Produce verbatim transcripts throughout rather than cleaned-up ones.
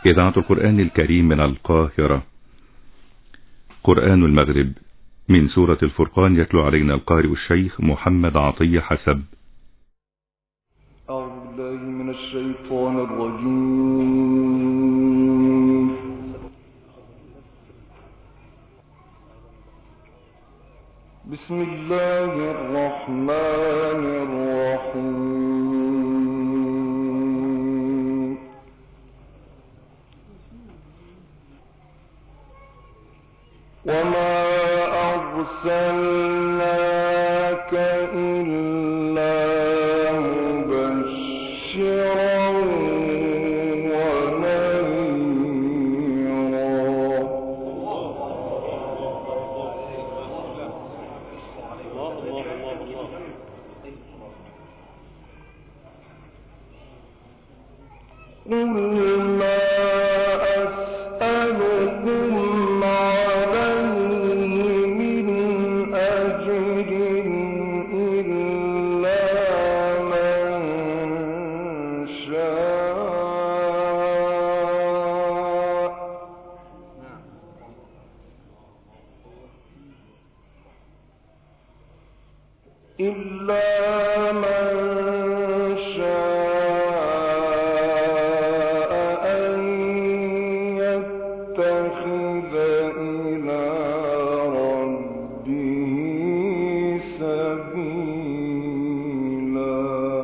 إذاعة القرآن الكريم من القاهرة. قرآن المغرب من سورة الفرقان، يتلو علينا القارئ الشيخ محمد عطية حسب. أعوذ بالله من الشيطان الرجيم. بسم الله الرحمن الرحيم. وما أرسلناك إلا مبشرا ونذيرا. قل ما أسألكم عليه من أجر إلا من شاء إلا من شاء أن يتخذ إلى ربه سبيلا.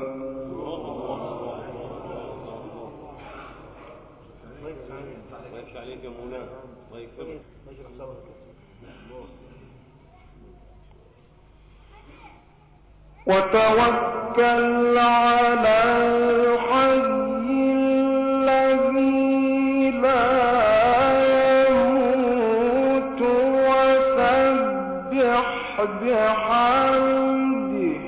وتوكل على الحي الذي لا يموت وسبح بحمده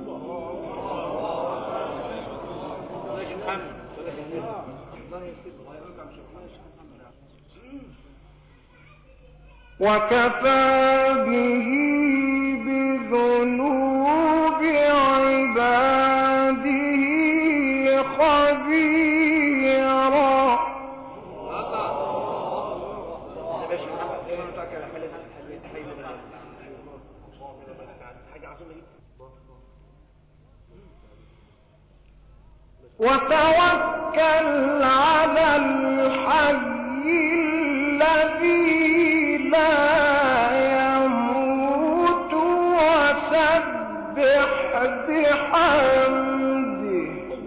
وكفى به بذنوب عباده خبيرا. وتوكل على الحي الذي لا يموت وسبح بحمده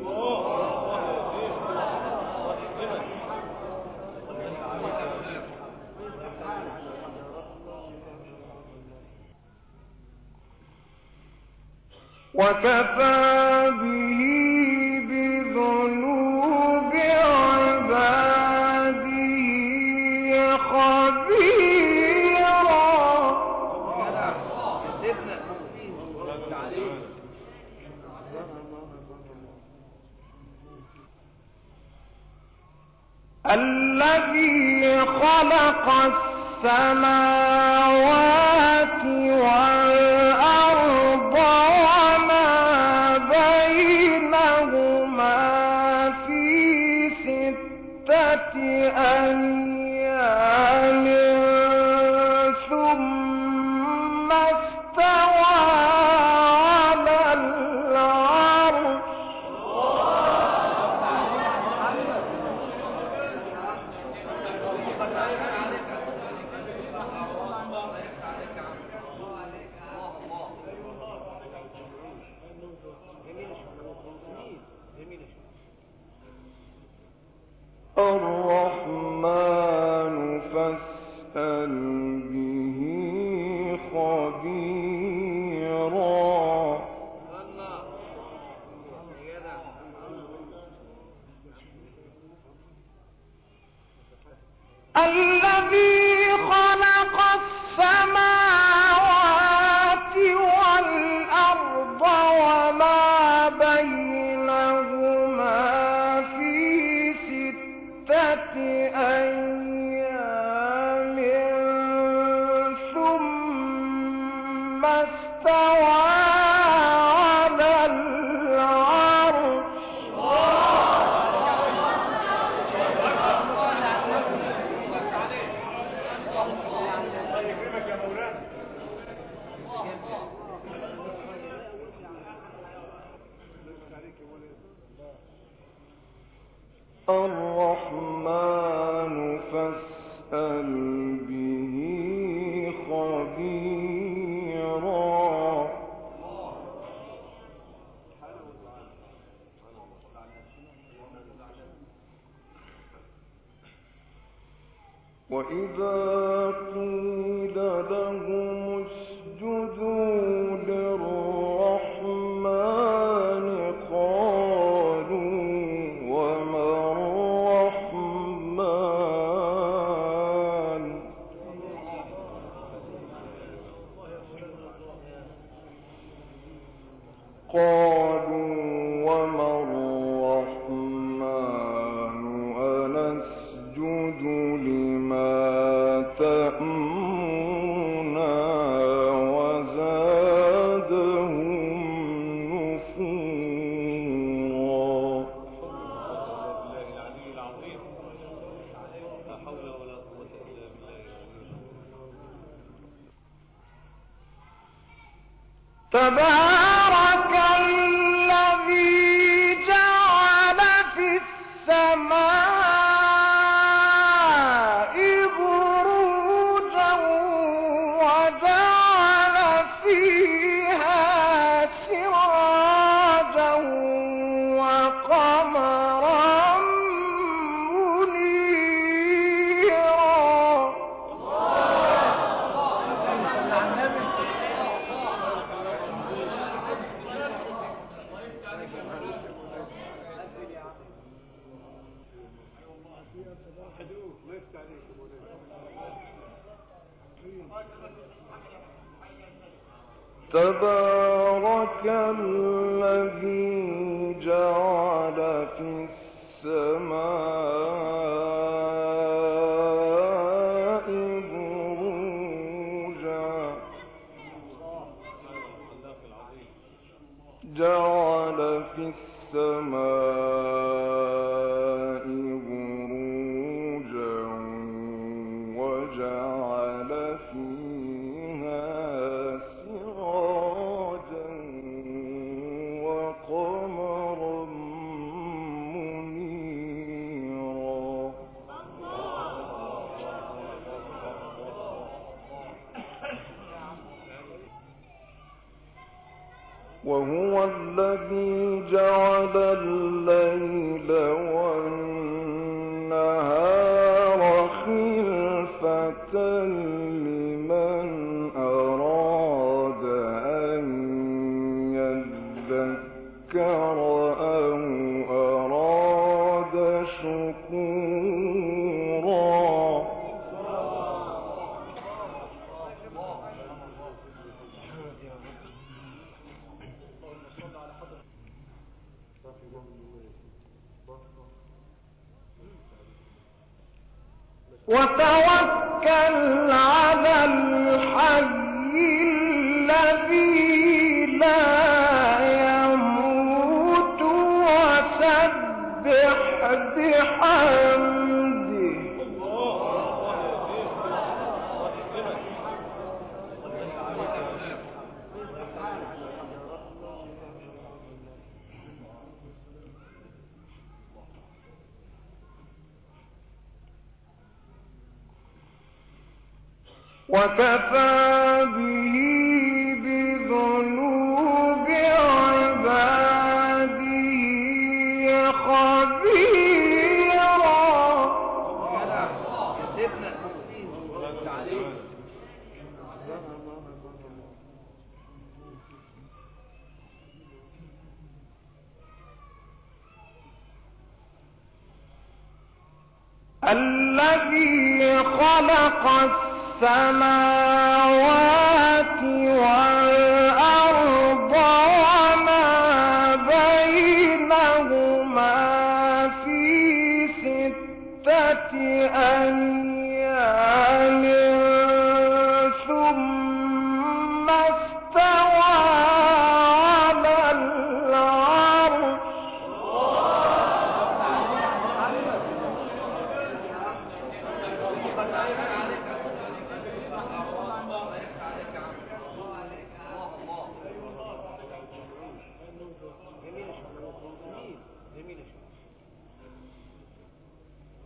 وكفى به بذنوب عباده خبيرا. الذي خلق السماوات والأرض وما بينهما في ستة أيام ثم استوى على العرش. الرحمن فاسأل به خبيرا. الذي خلق السماوات والأرض وما بينهما في ستة أيام ثم استوى على العرش. الرحمن فاسأل به خبيرا. وإذا قيل لهم اسجدوا للرحمن قالوا وما الرحمن قالوا وما الرحمن أنسجد لما تأمرنا وزادهم نفورا. تبارك الذي جعل في السماء بروجا وجعل فيها سراجا وقمرا منيرا. تبارك الذي جعل في السماء بروجا جعل في السماء بروجا وجعل فيها سراجا وقمرا منيرا. وهو الذي جعل الليل والنهار خلفة لمن أراد أن يذكر أو أراد شكورا. وتوكل على الحي الذي لا يموت وسبح بحمده وكفى به بذنوب عباده خبيرا. الذي خلق السماوات والأرض وما بينهما في ستة أيام ثم استوى على العرش.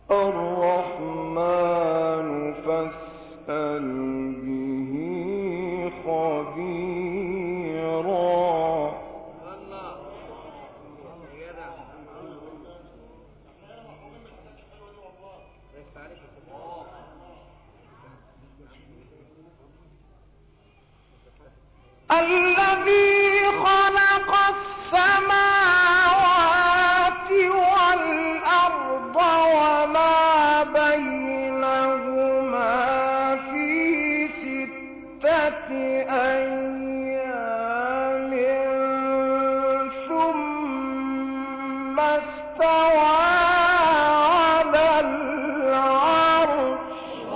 الرحمن فاسأل به خبيرا. الذي خلق السماوات والأرض وما بينهما في ستة أيام ثم استوى على العرش.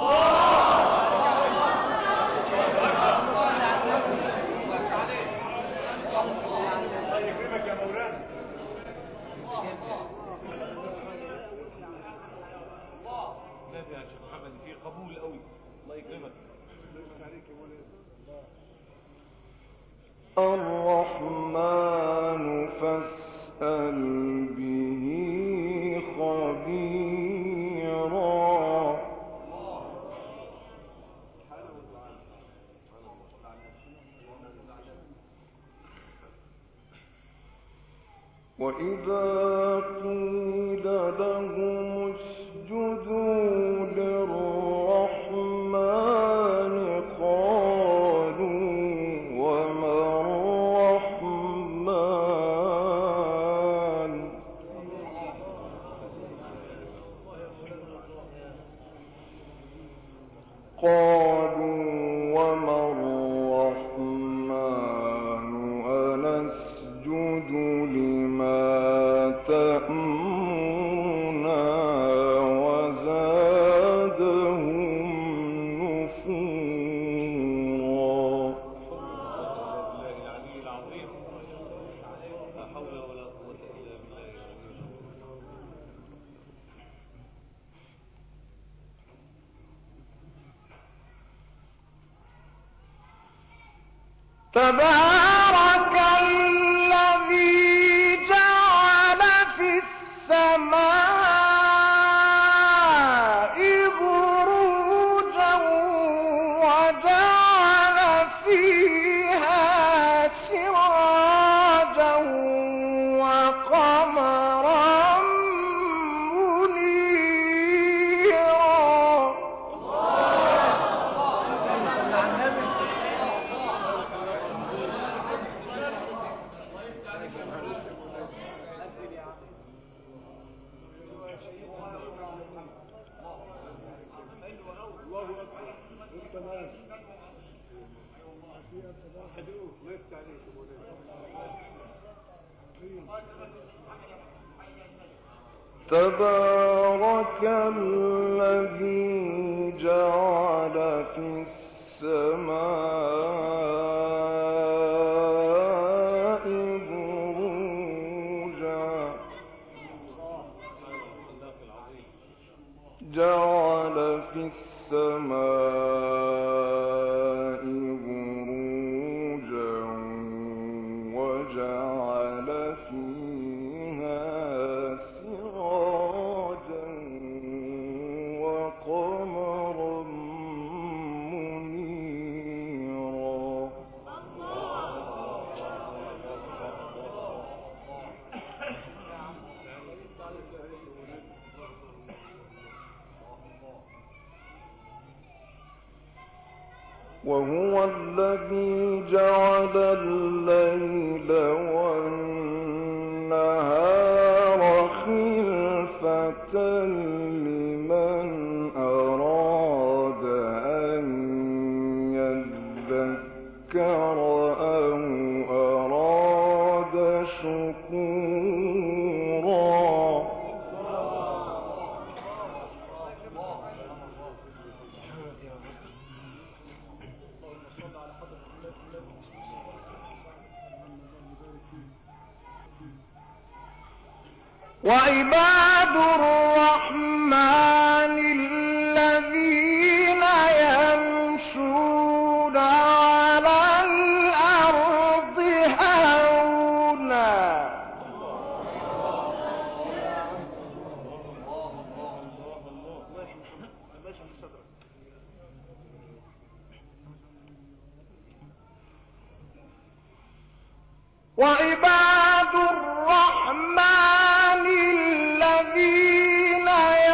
الرحمن فاسأل به خبيرا. وإذا قيل لهم اسجدوا للرحمن قالوا وما الرحمن. قالوا وما الرحمن أنسجد لما تأمرنا وزادهم نفورا. تبارك الذي جعل في السماء بروجا وجعل فيها سراجا وقمرا منيرا. تبارك الذي جعل في السماء بروجا جعل في السماء بروجا وجعل فيها سراجا وقمرا منيرا. وهو الذي جعل الليل والنهار خلفة لمن أراد أن يذكر أو أراد شكورا. وعباد الرحمن الذين يمشون على الأرض هونا وعباد الرحمن الذين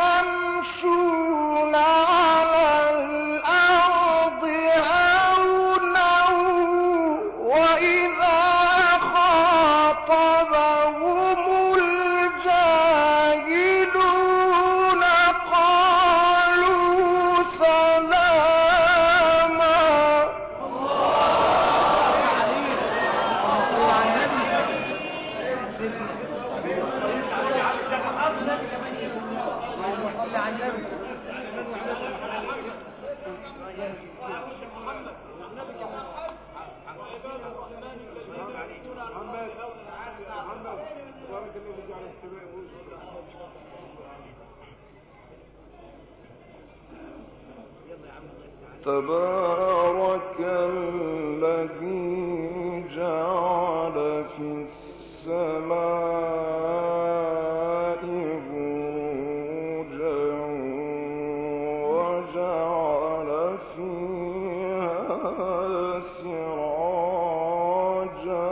يمشون على الأرض هونا وإذا خاطبهم الجاهلون قالوا سلاما. تبارك الذي جعل في السماء بروجا وجعل فيها سراجا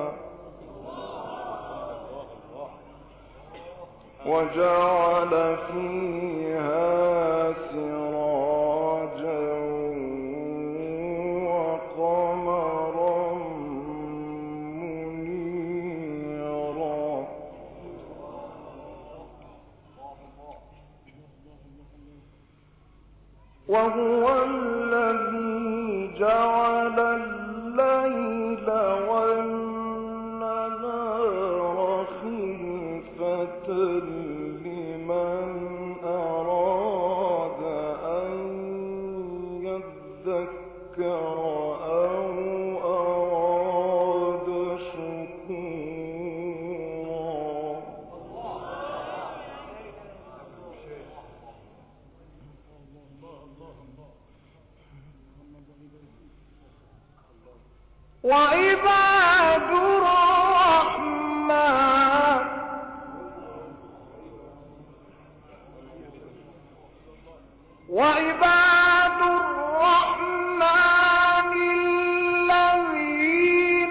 وجعل فيها سراجا وقمرا منيرا وهو الذي جعل الليل والنهار خلفة لمن أراد أن يذكر أو أراد شكورا. وعباد الرحمن وعباد الرحمن الذين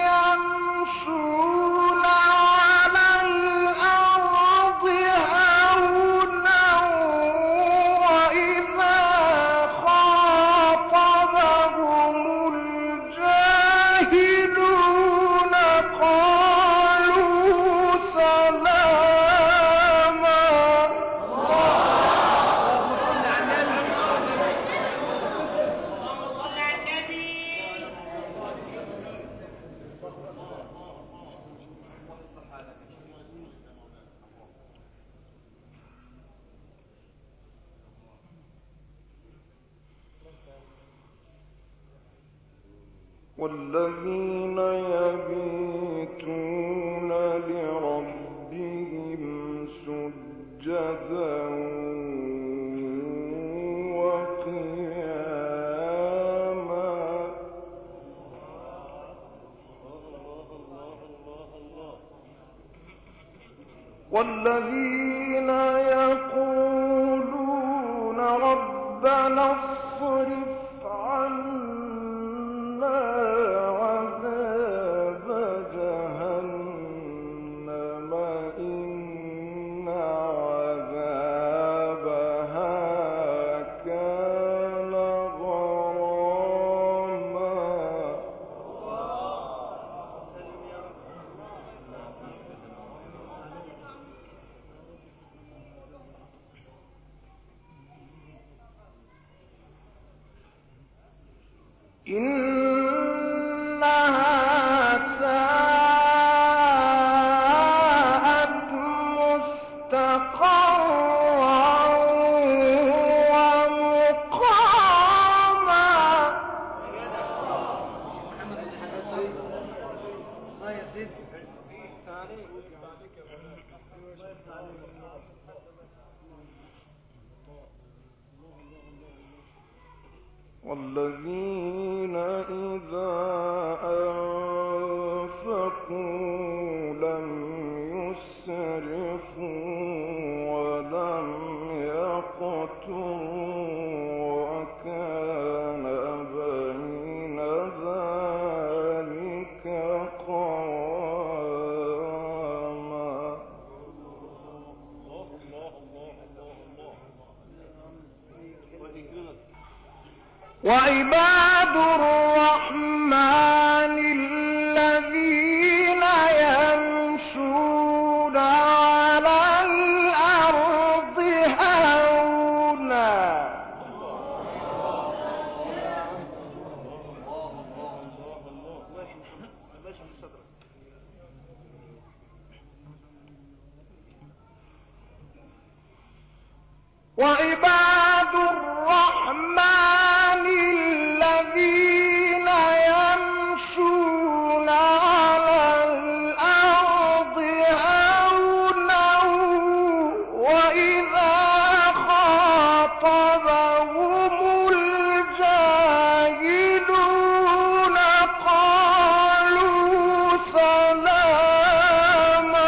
يمشون على الأرض هونا وإذا خاطبهم الجاهلون قالوا سلاما. والذين يبيتون لربهم سجدا وقياما والذين يقولون ربنا اصرف عنا عذاب جهنم إن عذابها كان غراما. إنها ساءت مستقرا ومقاما. والذين إذا أنفقوا لم يسرفوا ولم يقتروا وكان بين ذلك قواما. وعباد الرحمن الذين يمشون على الأرض هونا وعباد الرحمن الذين يمشون على الأرض هونا وإذا خاطبهم الجاهلون قالوا سلاما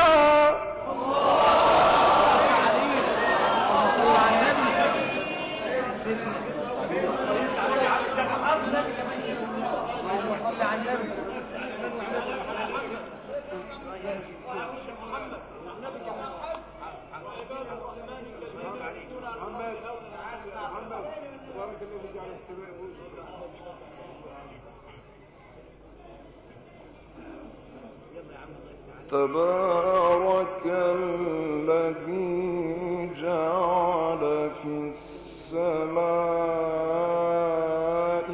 تبارك الذي جعل في السماء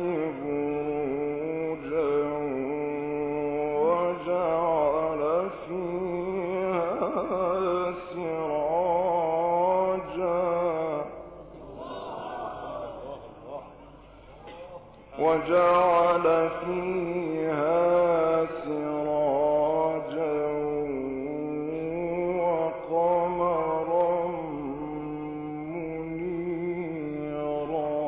بروجا وجعل فيها سراجا وجعل فيها سراجا وقمرا منيرا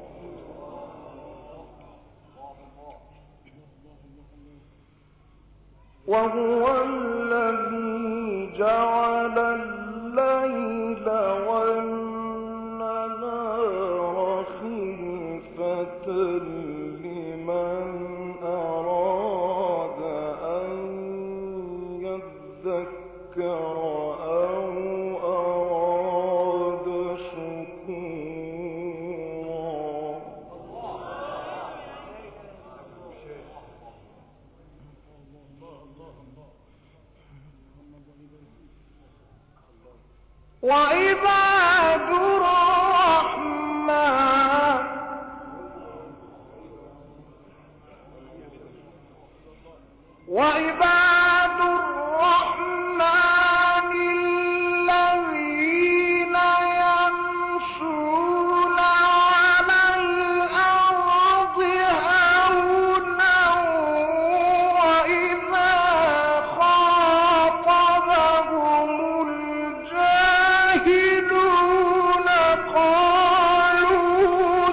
وهو الذي جعل الليل والنهار خلفة لمن أراد أن يذكر أو أراد شكورا وعباد الرحمن وعباد الرحمن الذين يمشون على الأرض هونا وإذا خاطبهم الجاهلون قالوا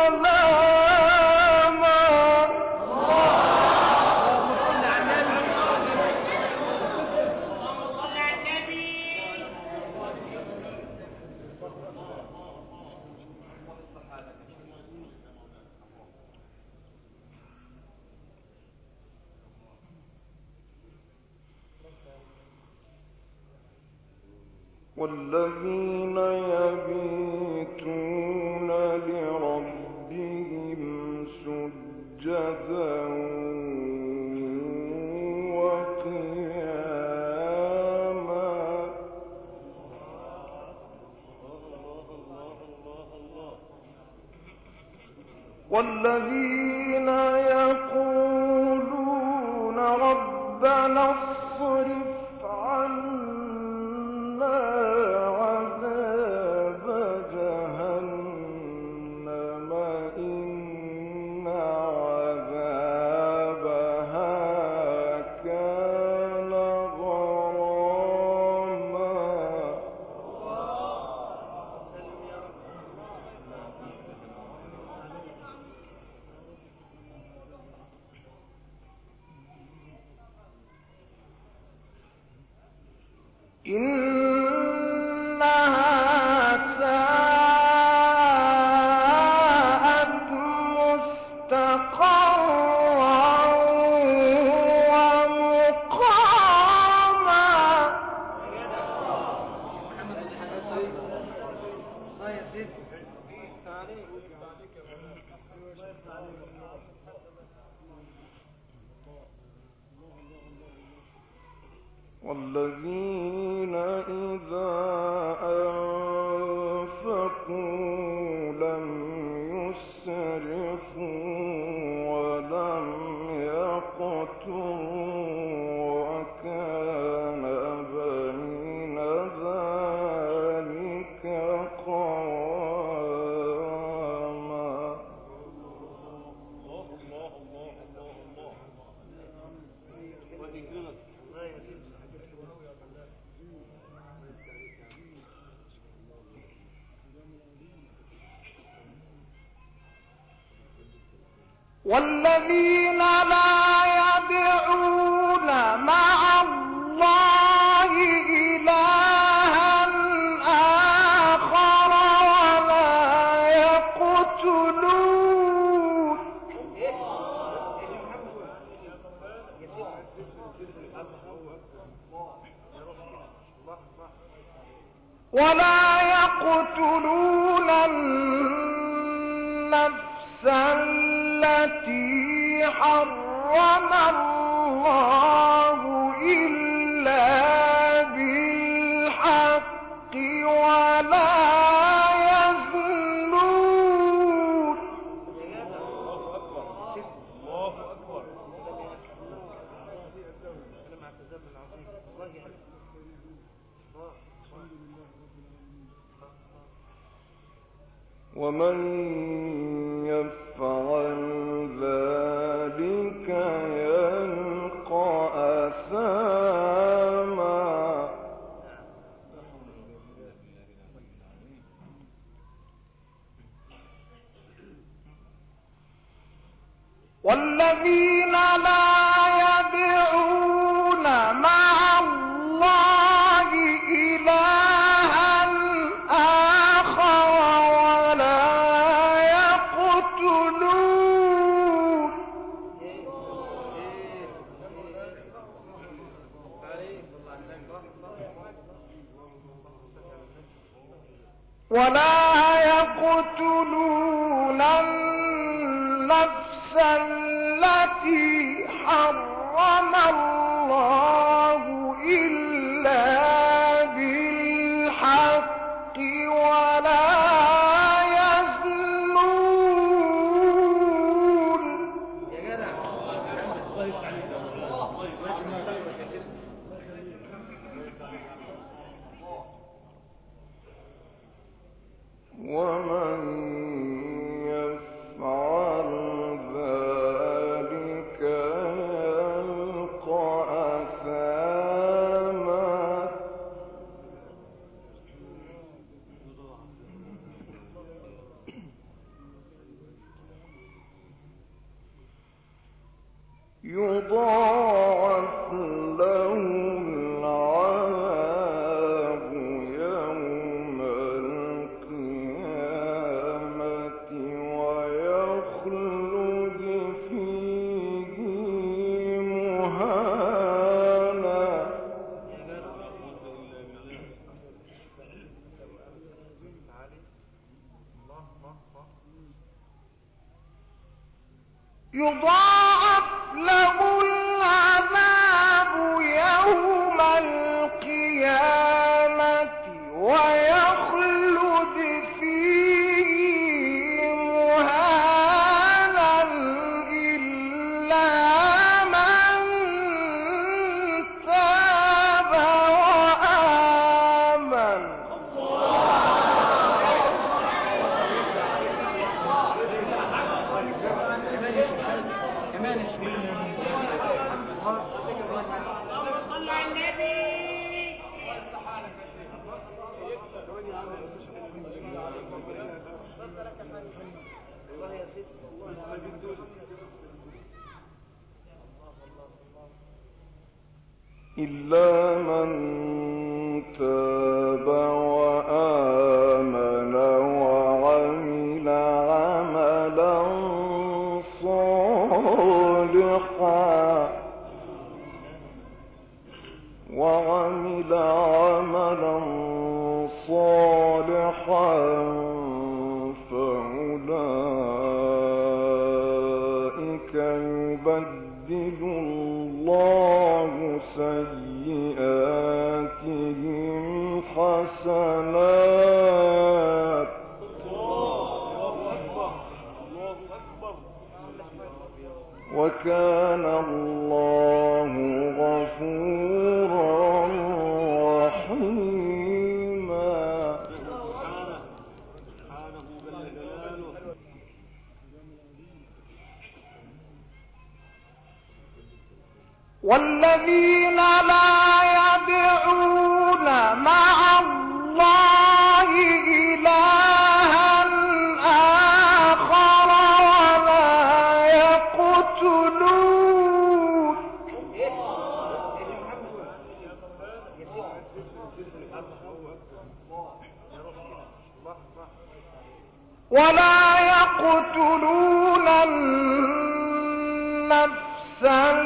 سلاما والذين يبيتون لربهم سجدا وقياما والذين يقولون ربنا اصرف عنا عذاب جهنم إن عذابها كان غراما إنها ساءت مستقرا ومقاما والذين إذا أنفقوا لم يسرفوا ولم يقتروا وكان بين ذلك قواما. والذين لا يدعون مع الله إلها آخر ولا يقتلون ولا يقتلون النفس التي حرم الله إلا بالحق ولا يزنون. الله أكبر. ومن يفعل ذلك يلقى أثاما. والذين لا يدعون مع الله إلها آخر ولا يقتلون ولا يقتلون النفس التي حرم الله إلا بالحق ولا يزنون. ومن يفعل ذلك يلقى أثاما. يضاعف له العذاب يوم القيامة ويخلد فيه مهانا. يضاعف له العذاب يوم القيامة ويخلد فيه مهانا إلا من تاب وآمن. إلا من تاب وآمن وعمل عملا صالحا وعمل عملا صالحا فهو الله سيئاتهم حسنات وكان الله غفورا رحيما. والذين لا يدعون مع الله إلها آخر ولا يقتلون ولا يقتلون النفس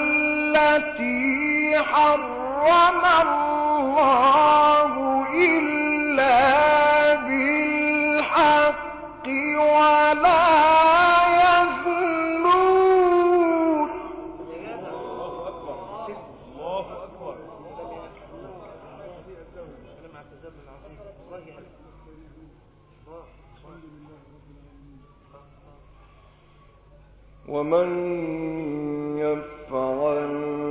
التي حرم الله إلا بالحق ولا يزنون ومن يفعل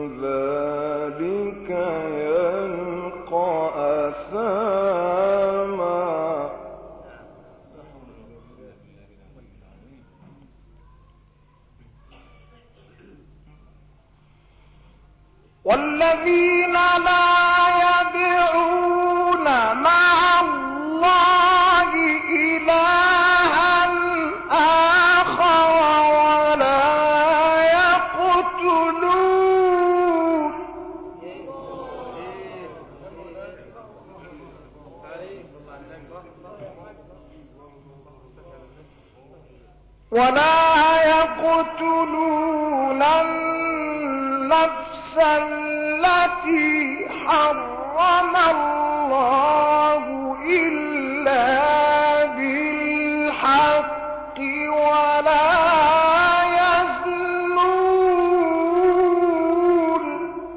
ذلك يلقى أثاما. والذين لا يدعون مع الله إلها آخر ولا يقتلون ولا يقتلون النفس التي حرم الله إلا بالحق ولا يزنون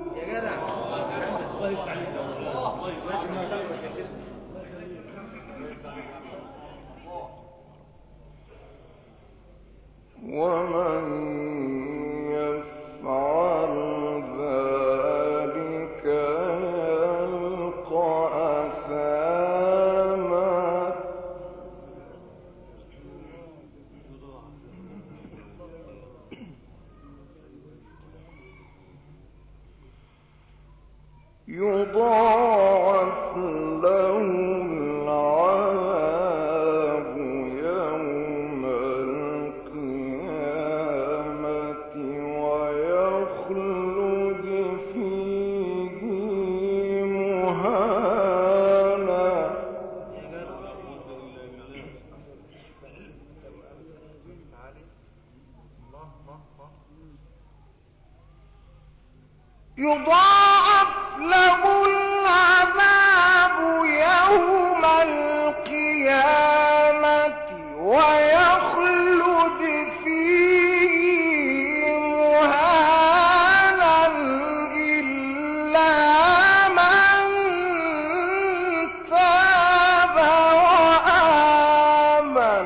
ومن يفعل ذلك يلقى أثاما. يضاعف له العذاب يوم القيامة ويخلد فيه مهانا. يضاعف له العذاب يوم القيامة ويخلد فيه مهانا إلا من تاب وآمن.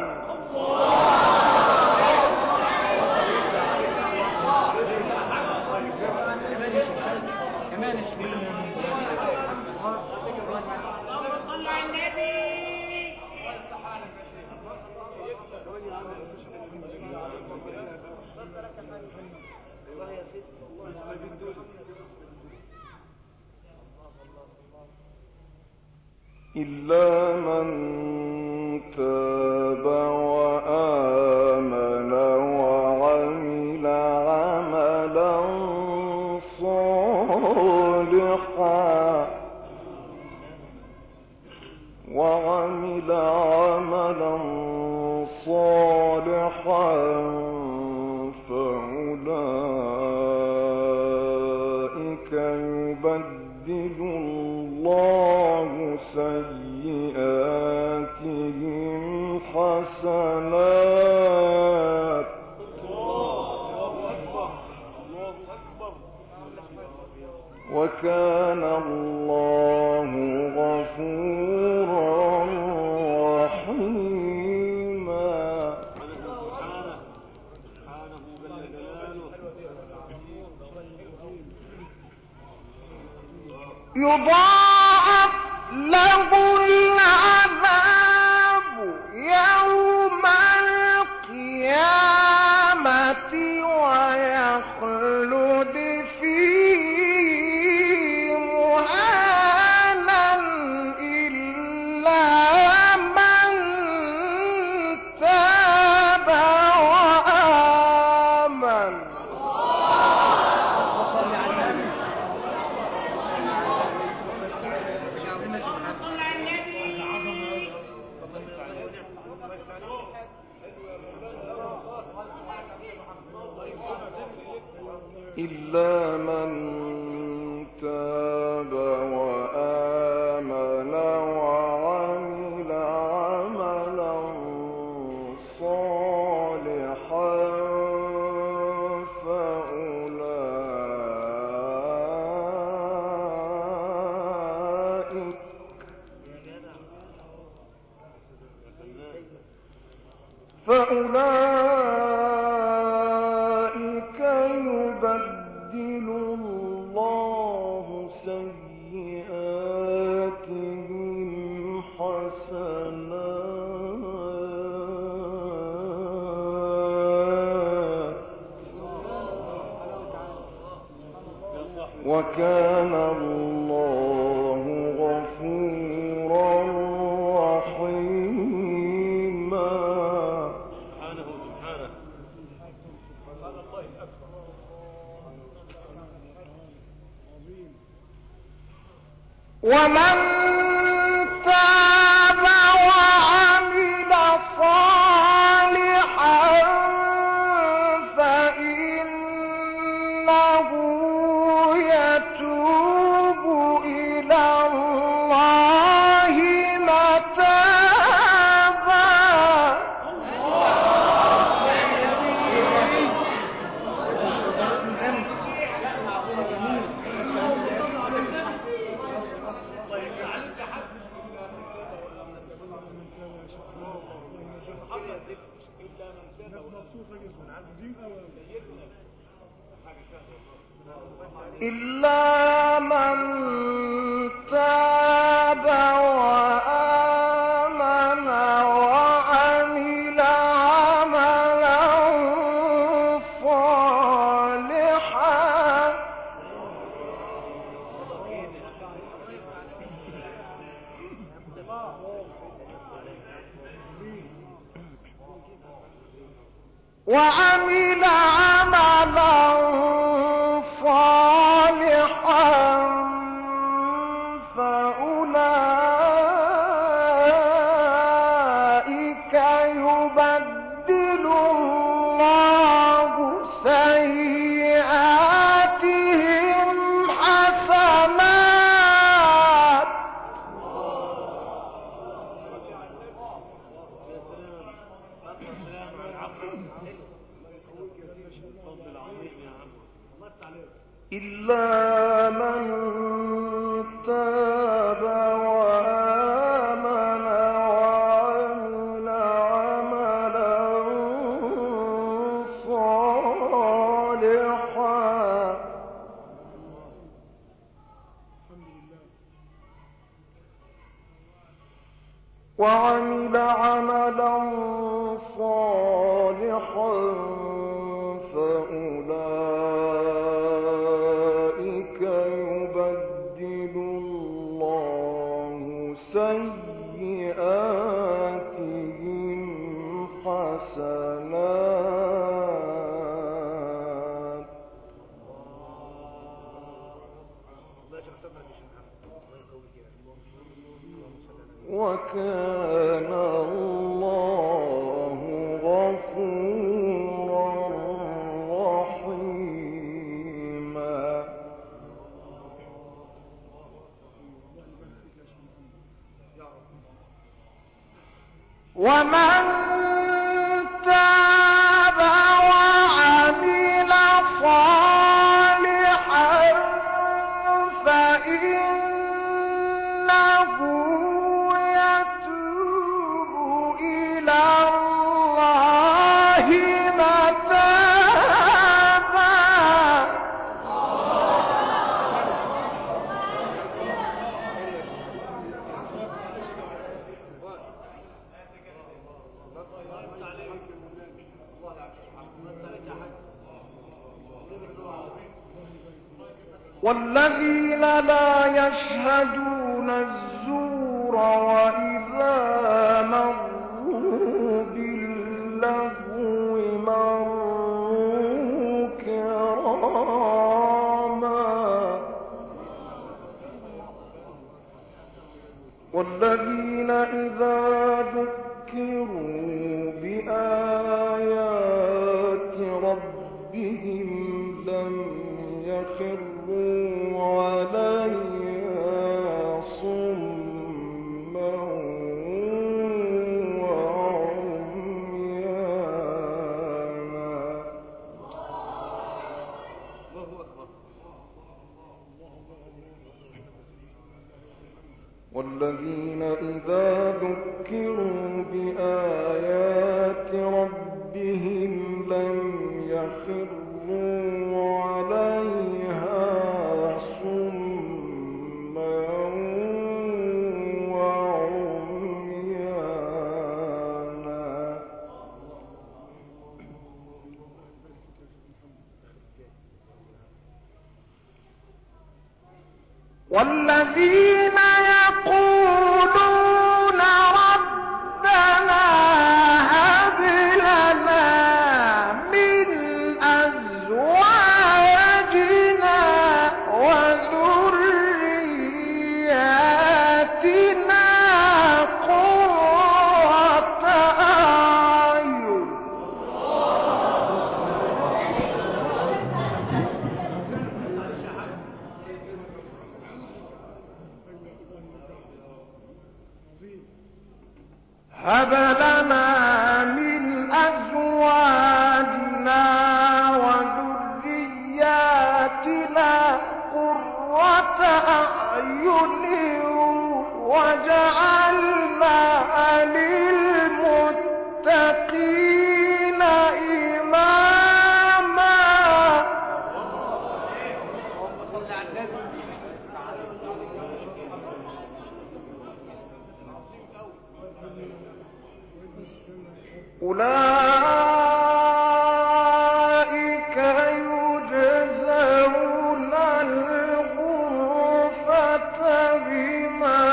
إلا من تاب وآمن وعمل عملا صالحا وعمل عملا صالحا فأولئك يبدل الله سيئاتهم حسنات يضاعف له العذاب يوم القيامة ويخلد فيه مهانا إلا من تاب وآمن. إلا من تاب وآمن وعمل عملا صالحا فأولئك فأولئك يبدل الله سيئاتهم حسنات وكان الله غفورا رحيما. ومن تاب وعمل صالحا فإنه يتوب إلى الله متابا. إلا من تاب وآمن وعمل عملا صالحا وعمل عملا صالحا فأولئك يبدل الله سيئاتهم حسنات إلا من تاب وآمن وعمل عملا صالحا وعمل عملا صالحا فأولئك يبدل الله سيئاتهم حسنات وكان الله غفورا رحيما. ومن تاب وعمل صالحا فإنه يتوب والذين لا يشهدون الزور وإذا مروا باللغو مروا كراما والذين إذا ذكروا بآيات ربهم لم يخروا عليها صما وعميانا والذين إذا ذكروا بآيات ربهم لم يخروا عليها صما وعميانا والذين يقولون ربنا هب لنا من أزواجنا وذرياتنا قرة أعين هب لنا من أزواجنا وذرياتنا قرة أعين وجعلنا للمتقين إماما أولئك يجزون الغرفة بما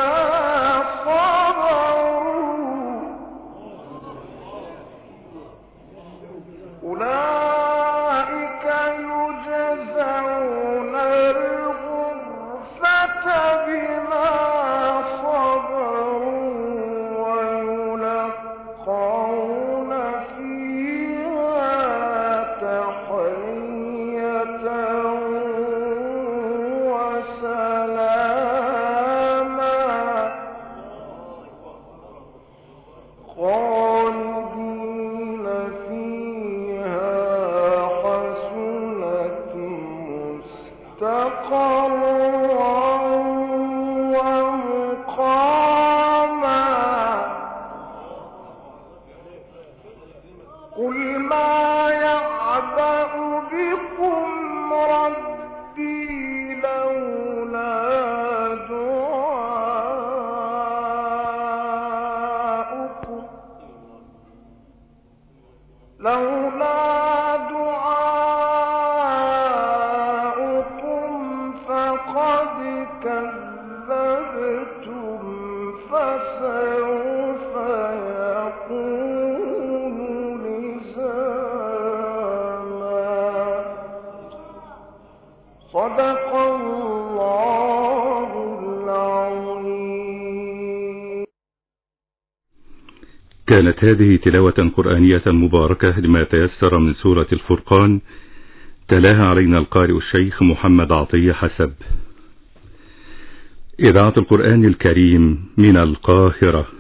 صبروا أولئك يجزون الغرفة بما صبروا ويلقون قل ما يعبأ بكم ربي لولا دعاؤكم لولا دعاؤكم فقد كذبتم فسوف يكون لزاما صدق الله العظيم. كانت هذه تلاوة قرآنية مباركة لما تيسر من سورة الفرقان، تلاها علينا القارئ الشيخ محمد عطية حسب. إذاعة القرآن الكريم من القاهرة.